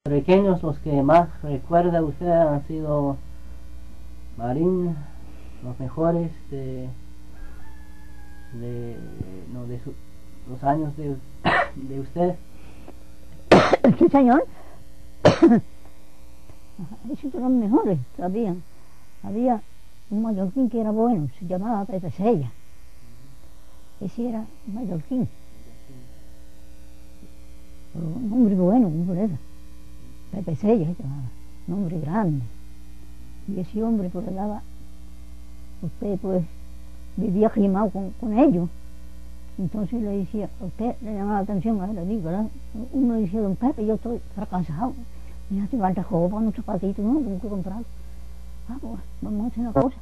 Pequeños, los que más recuerda usted han sido Marín, los mejores los años de usted. Sí, señor. Esos eran los mejores, sabían. Había un mallorquín que era bueno, se llamaba Pepe Sella. Ese era un mallorquín. Pero un hombre bueno, un hombre era. Pepe Sella se llamaba, un hombre grande. Y ese hombre pues le daba, usted pues vivía quemado con ellos. Entonces le decía, a usted le llamaba la atención, a él le digo, ¿verdad? Uno decía, don Pepe, yo estoy fracasado. Mira, te falta ropa, unos zapatitos, no, tengo que comprarlo. Ah, pues vamos a hacer una cosa.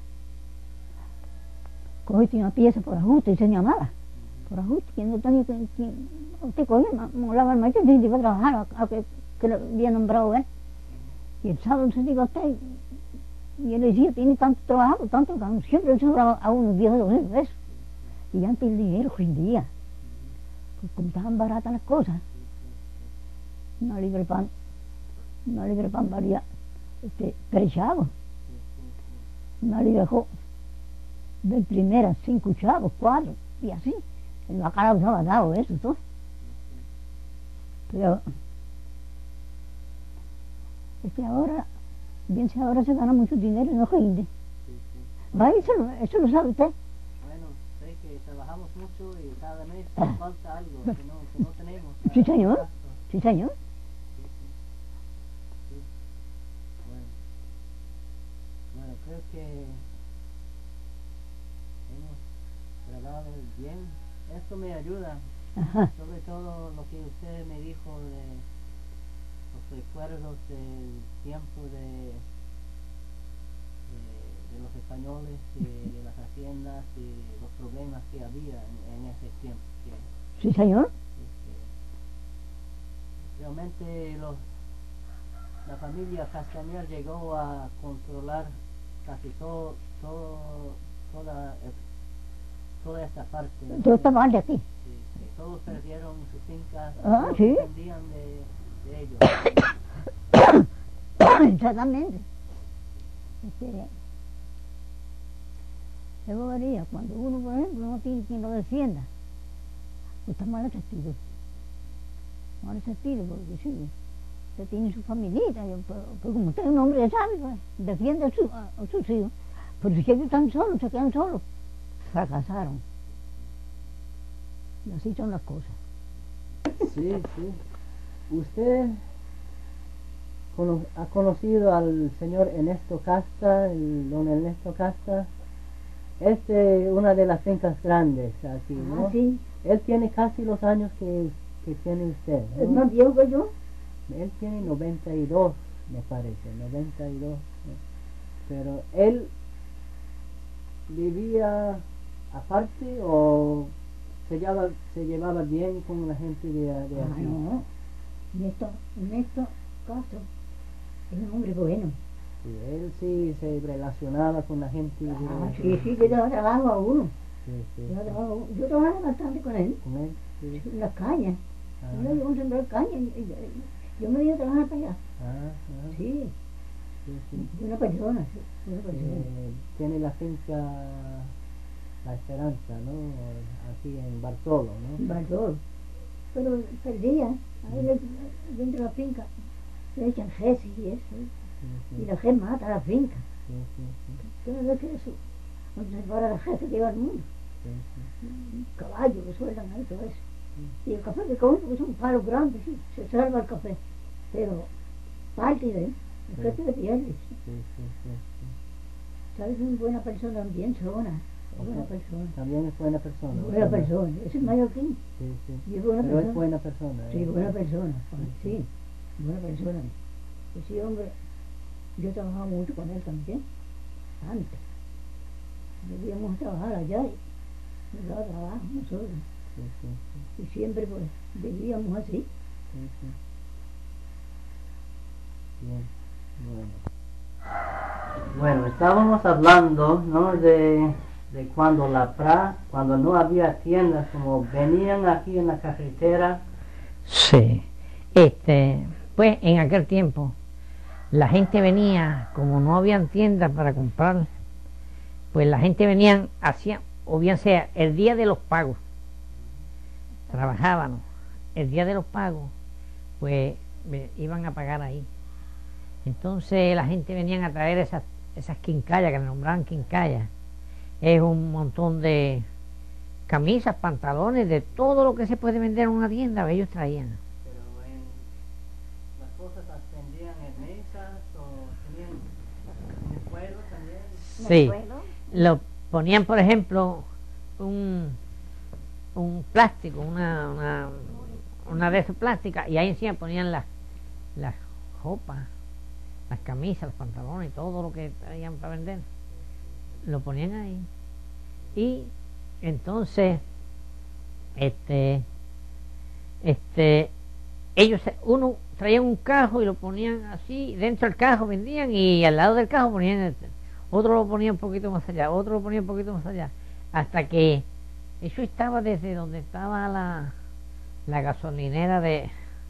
Cogiste una pieza por ajuste y se llamaba. Por ajuste, quien no tenía que. Usted cogía, molaba el macho y se iba a trabajar, a que lo había nombrado él. Y el sábado se diga a usted, y él decía, tiene tanto trabajo, tanto que siempre le sobraba a unos 10 o 12 pesos. Y antes el dinero rendía, pues como estaban baratas las cosas, una libra de pan valía 3 chavos, una libra de primera 5 chavos, 4, y así. En la cara usaba dado eso todo. Pero ahora, bien si ahora se gana mucho dinero y no rinde. ¿Va? Eso lo sabe usted. Que trabajamos mucho y cada mes nos falta algo que no tenemos. Sí, señor. Sí, señor. Sí. Bueno, creo que hemos grabado bien. Esto me ayuda. Ajá. Sobre todo lo que usted me dijo de los recuerdos del tiempo de los españoles, de las haciendas y los problemas que había en ese tiempo. Sí, señor. Realmente la familia Castañer llegó a controlar casi toda esta parte. Toda esta parte aquí. Sí, todos perdieron sus fincas, Ah, sí. dependían de ellos. Exactamente. Luego vería, cuando uno, por ejemplo, no tiene quien lo defienda, pues está mal assistido. Mal assistido, porque sí, usted tiene su familita, pero como usted es un hombre de sabio, pues, defiende a sus hijos. Pero si ellos están solos, se quedan solos, fracasaron. Y así son las cosas. Sí. ¿Usted ha conocido al señor Ernesto Casta, don Ernesto Casta? Es una de las fincas grandes aquí, ¿no? Ah, sí. Él tiene casi los años que tiene usted, ¿no? ¿Es más viejo que yo? Él tiene 92, me parece, 92. ¿no? Pero él vivía aparte o se llevaba bien con la gente de aquí. No. Ernesto Castro es un hombre bueno. Sí, él sí se relacionaba con la gente. Sí, yo trabajo a uno. Sí. Yo trabajo bastante con él. Con él, sí. En las cañas. Ah. Yo a sembrar cañas. Yo me iba a trabajar para allá. Sí. Buena persona, sí. Buena persona. Tiene la finca La Esperanza, ¿no? Aquí en Bartolo, ¿no? Bartolo. Pero perdía. Ahí dentro de la finca le echan jeces y eso. Y la gente mata a la finca. Yo no sé qué es eso. No se para la gente que lleva al mundo. Un caballo que sueltan ahí, todo eso. Y el café que comen, porque son palos grandes, sí, se salva el café. Pero parte de él, el jefe de pierde. ¿Sabes? Es una buena persona también, Sona. Es buena persona. También es buena persona. Buena persona. Ese es mallorquín. Sí. Y es buena Pero persona. es buena persona. Sí, buena persona. Sí, buena persona. Ese hombre, yo trabajaba mucho con él también, antes. Debíamos trabajar allá y nos daba trabajo nosotros. Sí. Y siempre pues vivíamos así. Sí. Bien, bueno, estábamos hablando, ¿no? de cuando cuando no había tiendas, como venían aquí en la carretera. Sí, Pues en aquel tiempo la gente venía, como no habían tiendas para comprar, pues la gente venía, hacía, o bien sea, el día de los pagos, trabajábamos, el día de los pagos, pues iban a pagar ahí. Entonces la gente venía a traer esas quincallas, que le nombraban quincallas. Es un montón de camisas, pantalones, de todo lo que se puede vender en una tienda, ellos traían. Pero las cosas las vendían en mesas o tenían en el pueblo también. Sí, lo ponían, por ejemplo, un plástico, una de esas plásticas, y ahí encima ponían las ropas, las camisas, los pantalones, todo lo que traían para vender, lo ponían ahí. Y entonces ellos, uno traía un cajo y lo ponían así, dentro del cajo vendían, y al lado del cajo ponían otro, lo ponía un poquito más allá, otro lo ponía un poquito más allá, hasta que eso estaba desde donde estaba la gasolinera de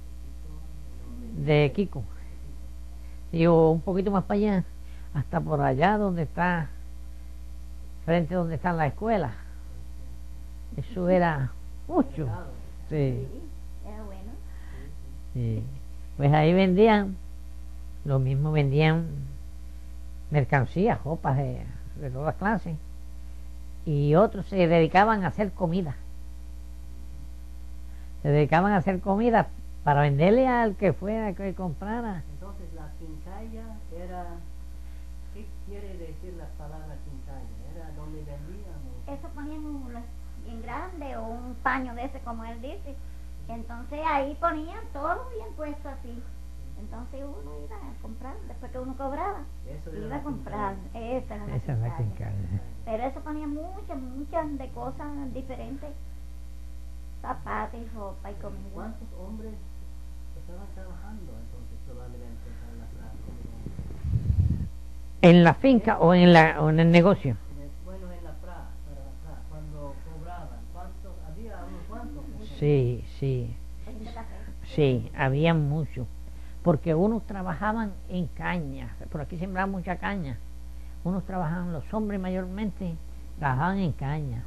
Kiko, digo, un poquito más para allá, hasta por allá donde está, frente a donde están las escuelas. Eso era mucho. Sí. Era bueno. Sí. Pues ahí vendían, lo mismo vendían mercancías, ropas de todas clases, y otros se dedicaban a hacer comida. Se dedicaban a hacer comida para venderle al que fuera que comprara. Entonces la quincalla era, ¿qué quiere decir la palabra quincalla? ¿Era donde vendían? Eso ponían un bien grande o un paño de ese, como él dice. Entonces ahí ponían todo bien puesto así. Entonces uno iba a comprar, después que uno cobraba, iba a comprar. Esa era la quincalla. Pero eso ponía muchas de cosas diferentes, zapatos y ropa y comida. ¿Cuántos hombres estaban trabajando entonces probablemente para la comida? ¿En la finca o en el negocio? Bueno, en la para la fra, cuando cobraban, había unos cuantos. Sí, había muchos, porque unos trabajaban en caña, por aquí sembraban mucha caña, unos trabajaban, los hombres mayormente trabajaban en caña,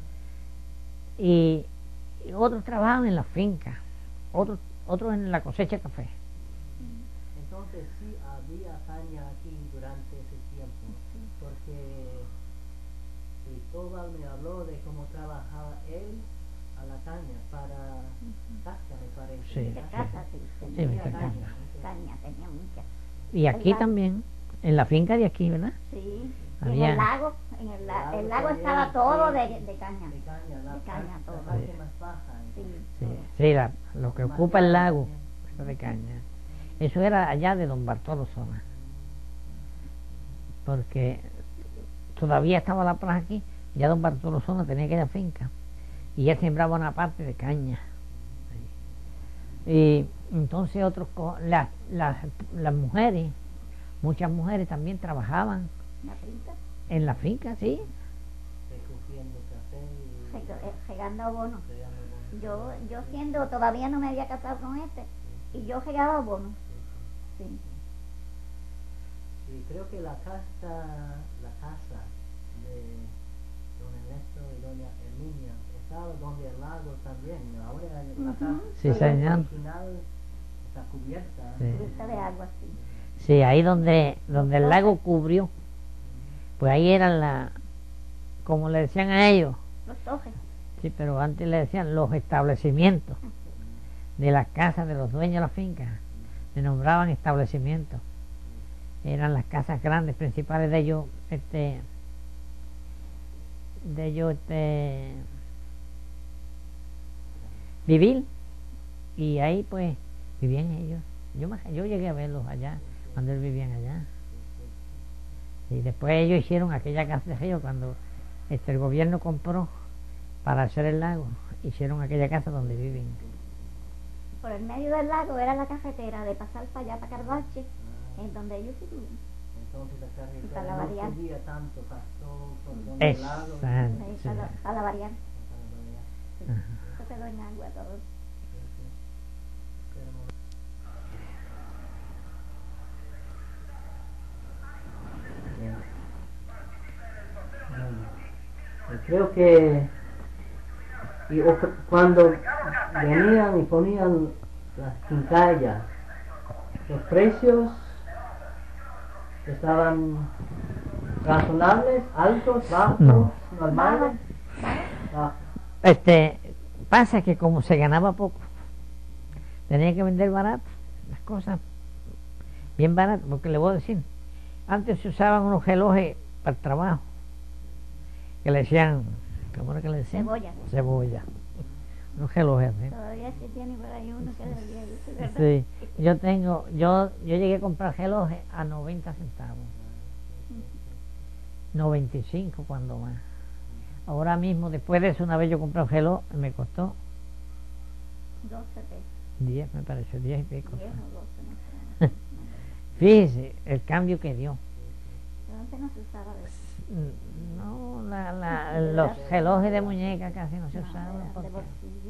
y otros trabajaban en la finca, otros en la cosecha de café. Entonces sí había caña aquí durante ese tiempo, porque Cristóbal me habló de cómo trabajaba él a la caña para casca, me parece. Sí, tenía caña, tenía mucha. Y aquí también, en la finca de aquí, ¿verdad? Sí, había... en el lago, el lago estaba todo de caña. La caña todo. La parte más baja. Sí, lo que ocupa el lago es de caña. Eso era allá de Don Bartolo Zona, porque todavía estaba la plaza aquí, ya Don Bartolo Zona tenía aquella finca, y él sembraba una parte de caña. Y entonces las mujeres, muchas mujeres también trabajaban en la finca, sí, recogiendo café y regando abono. Yo todavía no me había casado con y yo regaba abono. Sí. Y creo que la casa de don Ernesto y doña Herminia estaba donde el lago también. Ahora la casa original está cubierta. Cubierta de agua, sí. Sí, ahí donde el lago cubrió, pues ahí eran como le decían a ellos. Los tojes. Sí, pero antes le decían los establecimientos de las casas de los dueños de la finca. Le nombraban establecimientos. Eran las casas grandes principales de ellos, vivir, y ahí pues vivían ellos. Yo llegué a verlos allá cuando ellos vivían allá, y después ellos hicieron aquella casa de río cuando el gobierno compró para hacer el lago, hicieron aquella casa donde viven. Por el medio del lago era la carretera de pasar para allá, para Carvache, en donde ellos vivían. Entonces la carretera no subía tanto, pasó por donde el lago. Para la variante. Eso quedó en agua todo. creo que cuando venían y ponían las quincallas, los precios estaban razonables, altos, bajos, No. normales. Bajos. Pasa que como se ganaba poco, tenía que vender barato, las cosas bien baratas, porque le voy a decir, antes se usaban unos relojes para el trabajo, que le decían, ¿cómo era que le decían? Cebolla. Unos relojes, ¿sí? Todavía se tiene por ahí uno que debería decir, ¿verdad? Sí, yo llegué a comprar relojes a 90 centavos, 95 cuando más. Ahora mismo, después de eso, una vez yo compré un reloj, me costó 12 pesos, 10, me pareció, 10 y pico. 10 o 12, no sé. Fíjese el cambio que dio. Pero antes no se usaba de eso. No, los relojes de muñeca casi no se No, usaban. eran de porque bolsillo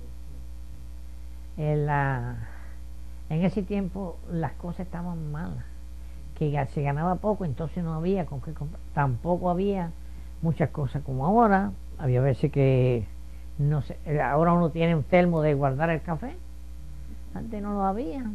en ese tiempo las cosas estaban malas, que se ganaba poco, entonces no había con qué comprar. Tampoco había muchas cosas como ahora. Había veces que no sé, ahora uno tiene un termo de guardar el café, antes no lo había.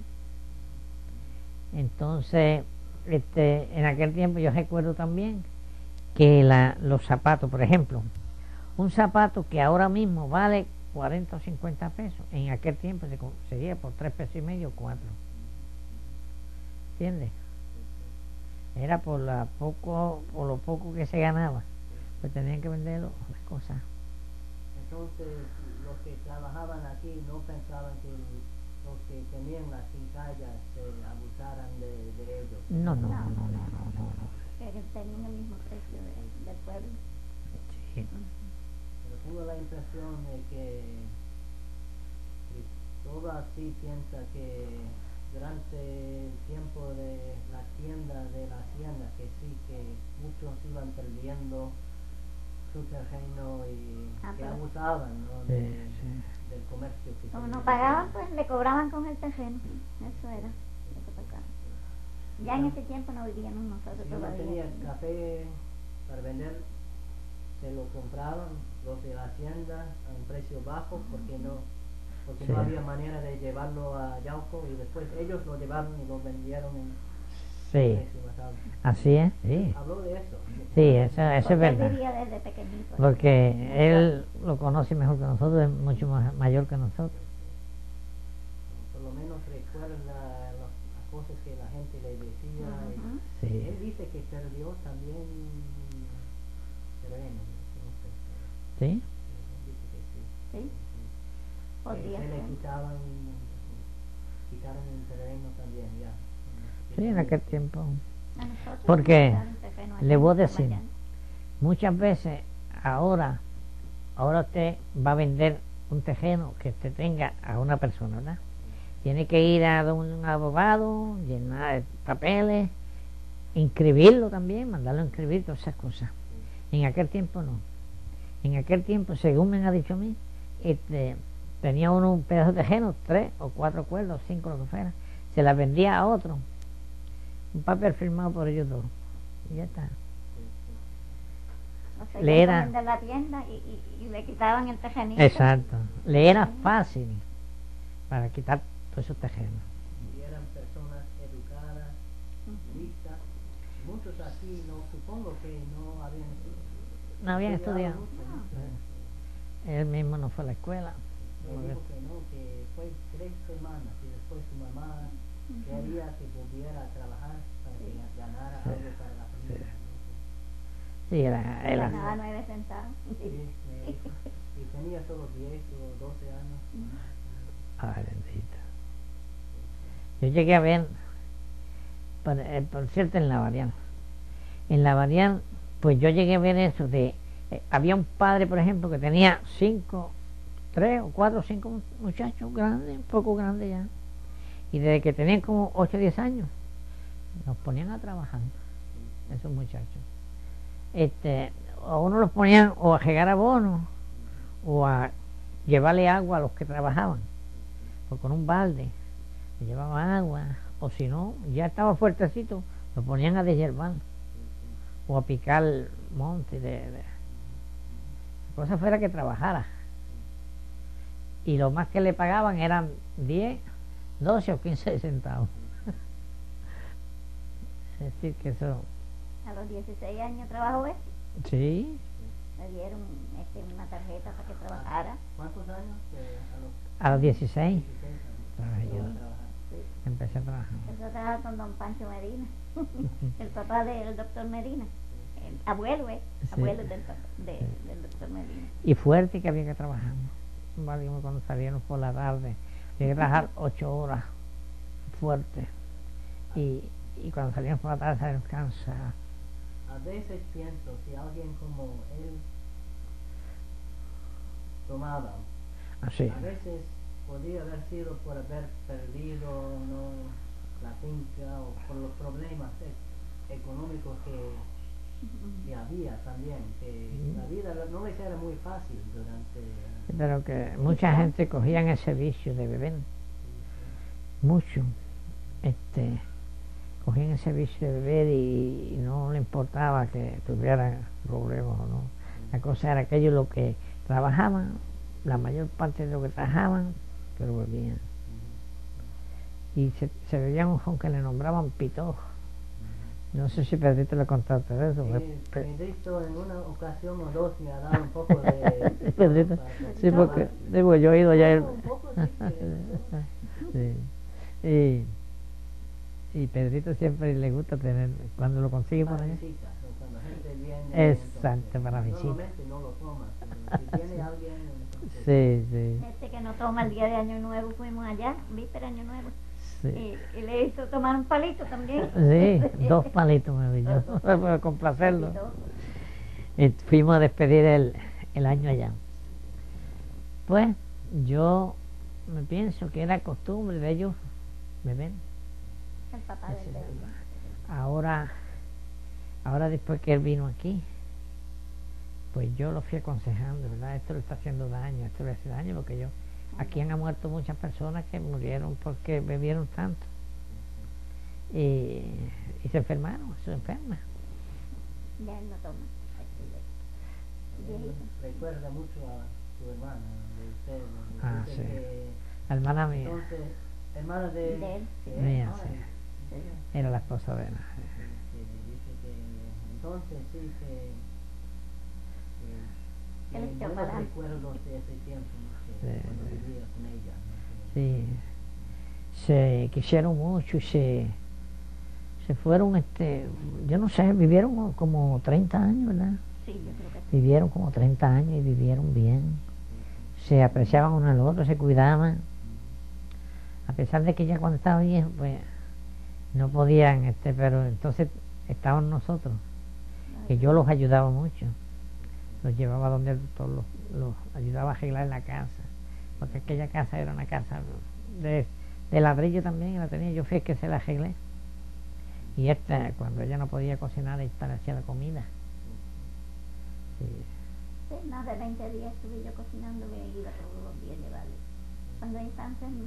Entonces en aquel tiempo yo recuerdo también que los zapatos, por ejemplo, un zapato que ahora mismo vale 40 o 50 pesos, en aquel tiempo se conseguía por 3 pesos y medio, 4. ¿Entiendes? Era por lo poco que se ganaba, pues tenían que venderlo las cosas. Entonces, los que trabajaban aquí no pensaban que los que tenían las quincallas se abusaran de ellos. No. que tenían el mismo precio del pueblo. Sí. Pero tengo la impresión de que Cristóbal sí piensa que durante el tiempo de la hacienda, que sí, que muchos iban perdiendo su terreno y que pero abusaban, ¿no? Del comercio que como se no hizo. pagaban, pues le cobraban con el terreno. Eso era lo que pasaba. Ya en ese tiempo no vivíamos nosotros Si uno todavía. tenía café para vender, se lo compraban los de la hacienda a un precio bajo porque no Sí. había manera de llevarlo a Yauco, y después ellos lo llevaron y lo vendieron en Sí, precio más alto. así es, sí. Habló de eso. Sí, eso es Porque él verdad. vivía desde pequeñito. Porque él lo conoce mejor que nosotros, es mucho más mayor que nosotros. Por lo menos recuerda las cosas que la gente le decía. Ujú. Sí. Él dice que perdió también terreno, no sé. ¿Sí? Él dice que sí. Sí, podría Se le ser. quitaron un terreno también, ya. Sí, en aquel tiempo. A nosotros Porque nos quitaron terreno allá le voy a en decir, Guayana. muchas veces ahora usted va a vender un terreno que usted tenga a una persona, ¿verdad? Tiene que ir a un abogado, llenar papeles, inscribirlo también, mandarlo a inscribir, todas esas cosas. En aquel tiempo no. En aquel tiempo, según me ha dicho a mí, tenía uno un pedazo de terreno, 3 o 4 cuerdas, 5, lo que fuera, se la vendía a otro, un papel firmado por ellos dos, y ya está. O sea, Le ya era- salían de la tienda y le quitaban el terrenito. Exacto, le era fácil para quitar todos esos terrenos. Y eran personas educadas, Ujú. listas. Muchos aquí, no supongo que no habían No habían estudiado. mucho, ¿no? Él mismo no fue a la escuela. Pero dijo que no, que fue 3 semanas y después su mamá quería que volviera a trabajar para que ganara Sí. algo para la familia. ¿no? Sí, era Ganaba 9 centavos. Sí, me dijo. Y tenía solo 10 o 12 años. Ay, bendito. Yo llegué a ver, por cierto, en la Varial. En la Varial, pues yo llegué a ver eso de... había un padre, por ejemplo, que tenía 3 o 4 o 5 muchachos grandes, un poco grandes ya. Y desde que tenían como 8 o 10 años, nos ponían a trabajar, esos muchachos. A uno los ponían o a regar abonos o a llevarle agua a los que trabajaban, o con un balde le llevaban agua, o si no, ya estaba fuertecito, lo ponían a deshiervar o a picar monte cosa fuera que trabajara. Y lo más que le pagaban eran 10, 12 o 15 centavos. Es decir, que eso... A los 16 años trabajó él. Sí, Le dieron una tarjeta para que trabajara. ¿Cuántos años? a los 16 16 años. trabajé yo. Empezó a trabajar. Empecé a trabajar. Empezó a trabajar con don Pancho Medina, el papá del doctor Medina. El abuelo, Sí. abuelo del doctor Medina. Y fuerte que había que trabajar. Válgame, cuando salíamos por la tarde, había que trabajar 8 horas fuerte. Y cuando salíamos por la tarde salíamos cansados. A veces pienso, si alguien como él tomaba, Así. a veces podría haber sido por haber perdido ¿no? la finca o por los problemas económicos que había también, que la vida no les era muy fácil durante... Pero que mucha gente cogían ese vicio de beber. Mucho. Cogían ese vicio de beber y no le importaba que tuvieran problemas o no. La cosa era que ellos lo que trabajaban, la mayor parte de lo que trabajaban, pero bebían. Y se bebían un ron que le nombraban pitojo. No sé si Pedrito le contaste de eso. Pedrito en una ocasión o dos me ha dado un poco de... Pedrito, sí, porque digo, yo he ido ya... Un poco, sí, Sí. Y Pedrito siempre le gusta tener, cuando lo consigue por para allá. visita, ¿no? Cuando gente viene... Exacto, para visita. Normalmente no lo toma, pero si viene alguien... entonces- Sí. Que no toma el día de Año Nuevo, fuimos allá, víspera Año Nuevo. Sí. Y le hizo tomar un palito también. Sí, 2 palitos me di yo, para complacerlo. Y todo. Y fuimos a despedir el año allá. Pues yo me pienso que era costumbre de ellos beber. El papá del bebé. Ahora después que él vino aquí, pues yo lo fui aconsejando, ¿verdad? Esto le está haciendo daño, esto le hace daño, porque aquí han muerto muchas personas que murieron porque bebieron tanto. Y se enfermaron, se enferman. Ya él no toma. Viejito. Recuerda mucho a su hermana, de usted. Ah, Dice sí. que, La hermana mía, entonces, hermana De él. mía, ay, sí, era la esposa de él. que dice que entonces sí Que le que echó buenos para adelante. recuerdos de ese tiempo, ¿no? Que Sí. cuando vivía con ella, ¿no? Sí, se quisieron mucho y se fueron, yo no sé, vivieron como 30 años, ¿verdad? Sí, yo creo que sí. Vivieron como 30 años y vivieron bien. Se apreciaban uno al otro, se cuidaban. A pesar de que ya cuando estaban viejos, pues no podían, pero entonces estaban nosotros, que yo los ayudaba mucho. Los llevaba donde el doctor, los ayudaba a arreglar la casa, porque aquella casa era una casa de ladrillo también, la tenía yo, fui el que se la arreglé. Y cuando ella no podía cocinar, esta le hacía la comida. Sí. Sí, más de 20 días estuve yo cocinando, me iba todos los días a llevarle. Cuando ella estaba enferma.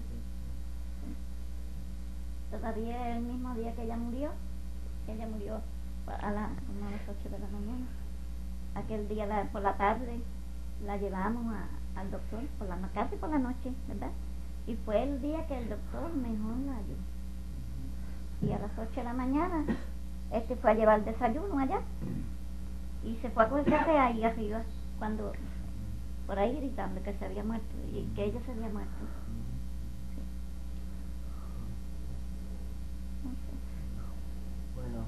Todavía el mismo día que ella murió como a las 8 de la mañana. Aquel día por la tarde la llevamos al doctor, casi por la noche, ¿verdad? Y fue el día que el doctor mejor la ayudó. Y a las 8 de la mañana fue a llevar el desayuno allá y se fue a acostarse ahí arriba cuando por ahí gritando que se había muerto y que ella se había muerto. Sí. No sé. Bueno,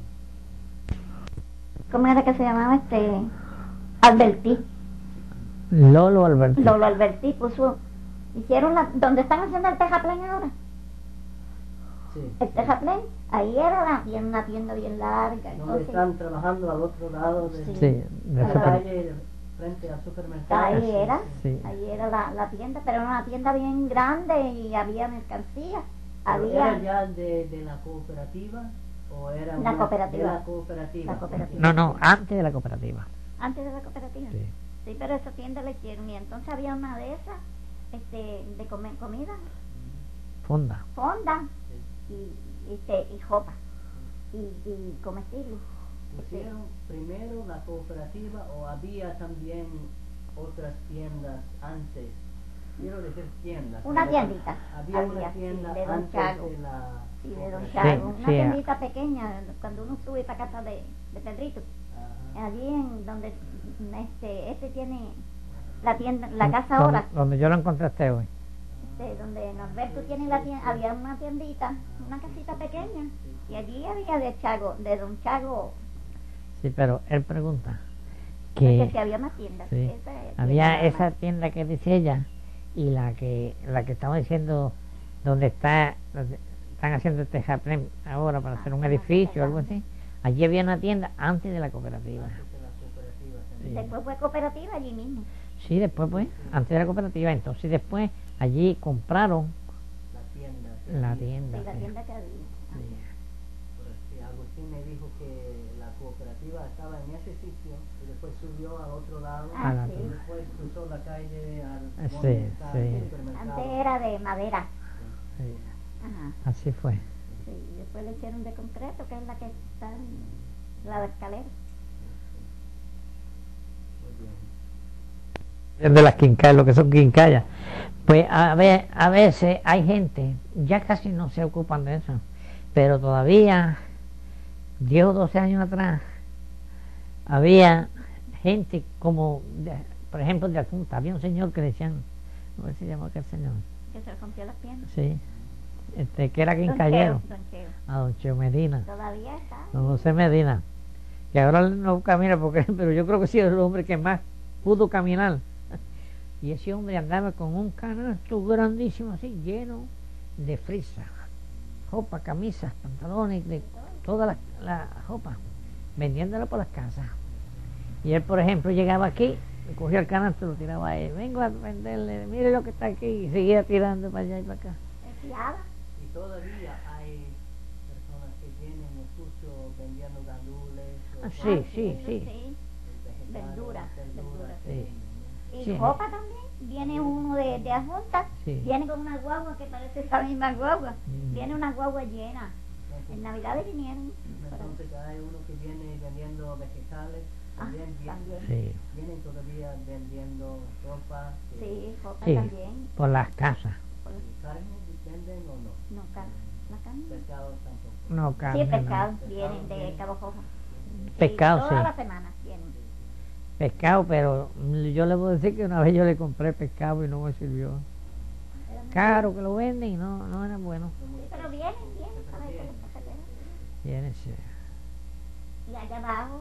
¿Cómo era que se llamaba Albertí? Lolo Alberto. Lolo Albertí hicieron donde están haciendo el terraplén ahora. sí. El terraplén, ahí era una tienda bien larga. Donde Entonces, están trabajando al otro lado de Sí, de la super- calle, frente al supermercado. ahí era, Sí. ahí era la tienda, pero era una tienda bien grande y había mercancía. ¿Pero ¿Era Había ya de la cooperativa o era La cooperativa. de la cooperativa? La cooperativa. No, antes de la cooperativa. antes de la cooperativa. Sí. Sí, pero esa tienda la hicieron y entonces había una de esas de comida, Fonda. fonda Sí. y ropa y comestibles. ¿Pusieron primero la cooperativa o había también otras tiendas antes. Quiero decir tiendas. Una tiendita. Había una tienda de Don antes Chago. de la Sí, de Don cooperativa. Chago. Una sí. tiendita pequeña, cuando uno sube para casa de Pedrito. Ajá. Allí en donde este tiene la tienda, la casa ahora. Donde yo lo encontraste hoy. Donde Norberto tiene la tienda, había una tiendita, una casita pequeña. Y allí había de Don Chago, Sí, pero él pregunta que si que había más tiendas. sí, Esa tienda había nada esa más. tienda que dice ella y la que estamos diciendo donde donde están haciendo este jardín ahora para hacer un edificio o algo así. Allí había una tienda antes de la cooperativa. Antes de la cooperativa Sí. también. Después fue cooperativa allí mismo. Sí, después pues, antes de la cooperativa, entonces después allí compraron La tienda. la Sí. tienda. Sí, la sí. tienda que había. Sí. Pues sí, Agustín me dijo que la cooperativa estaba en ese sitio y después subió al otro lado Ah, A la- y sí. después cruzó la calle al Sí, donde está sí. el supermercado. Antes era de madera. Sí, Ajá. así fue. Sí, después le hicieron de concreto, que es la que está en la escalera. Muy bien. De las quincallas, lo que son quincallas. Pues a veces hay gente, ya casi no se ocupan de eso, pero todavía, 10 o 12 años atrás, había gente como, por ejemplo, de Asunta, había un señor que decían, ¿cómo se llamó aquel señor? Que se rompió las piernas. Sí, que era Don quincallero, Cheo, Don Cheo. a don Cheo Medina, Todavía está. don José Medina, que ahora no camina, porque, pero yo creo que sí es el hombre que más pudo caminar. Y ese hombre andaba con un canasto grandísimo así, lleno de frisa, ropa, camisas, pantalones, de toda la ropa, vendiéndola por las casas. Y él, por ejemplo, llegaba aquí, cogía el canasto y lo tiraba a él, vengo a venderle, mire lo que está aquí, y seguía tirando para allá y para acá. Es fiada. Y todavía hay personas que vienen incluso vendiendo gandules o Ah, cosas sí, así, sí. vegetales, Verduras, que Sí. venden, ¿no? Y Sí. ropa también. Viene uno de Ajunta, Sí. viene con una guagua que parece esa misma guagua. Mm. Viene una guagua llena. Entonces, En Navidades vinieron. entonces hay uno que viene vendiendo vegetales, Ah, también, también. Sí, vienen todavía vendiendo ropa, Sí, ropa sí, también. por las casas. Por los- carne venden o no, No, la carne. pescado tampoco. No, Sí, carne, no. pescado. Vienen de Cabo Rojo. Pescado, Todas sí. las semanas vienen. Pescado, pero yo le puedo decir que una vez yo le compré pescado y no me sirvió. Eran muy Caro que lo venden y no era bueno. buenos. Sí, pero vienen para ahí por las carreteras. Viene, sí. Y allá abajo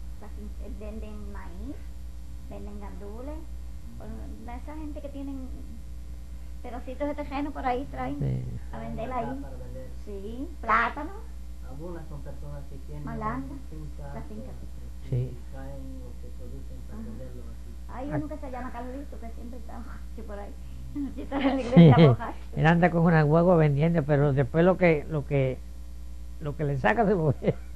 venden maíz, venden gandules. De esa gente que tienen pedacitos de terreno por ahí traen Sí. a vender Acá ahí. para vender. Sí, plátano. Algunas son personas que tienen Malanga, fincas, las fincas, o- sí. y traen lo que producen para Ajá. venderlo así. Hay Ah. uno que se llama Carlito que siempre está borracho por ahí. Y está en la Sí. iglesia borracho. Él anda con una guagua vendiendo, pero después lo que le saca se lo ve.